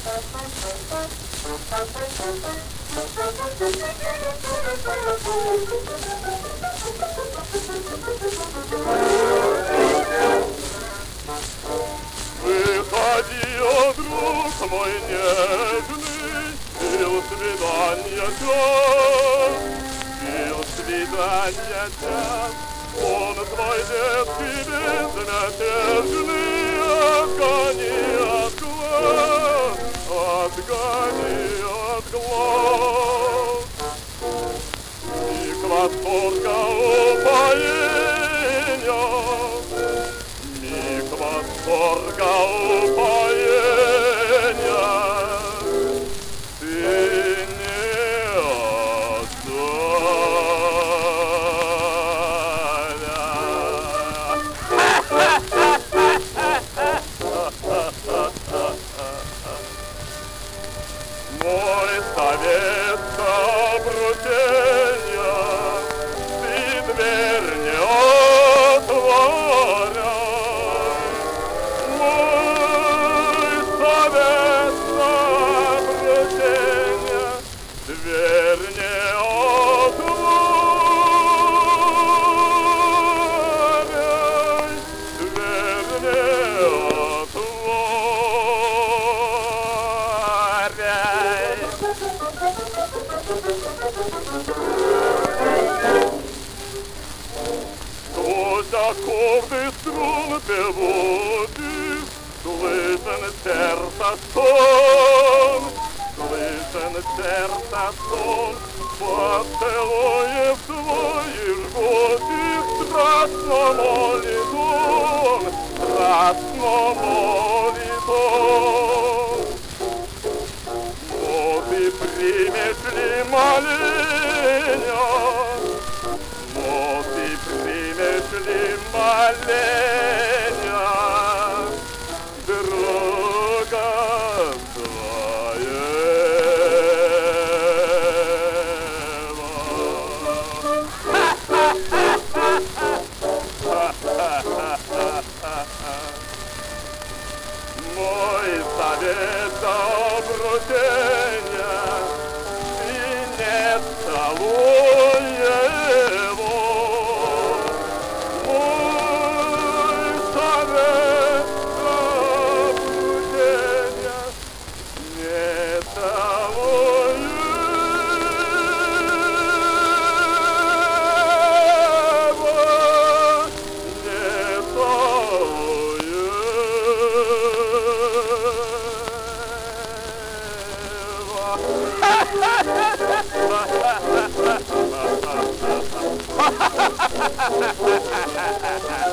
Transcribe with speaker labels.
Speaker 1: Выходи, о друг мой нежный, пил свидания час, пил свидания час. Он твой детский безмятежный, отгони от глаз, отгони от глаз. Миг восторга упоения, миг восторга упоения, ты не отдай. Мой совет обручения, ты дверь не отворяй. Мой совет обручения, дверь не отворяй, дверь не отворяй. Сквозь оковы струн певучих слышен сердца стон, слышен сердца стон. Поцелуев твоих жгучих страстно молит он, страстно молит он. Но ты примешь ли моления, но ты примешь ли моления друга твоего? Мой совет обручения, ты не целуй его. Мой совет обручения, не целуй его, не целуй его.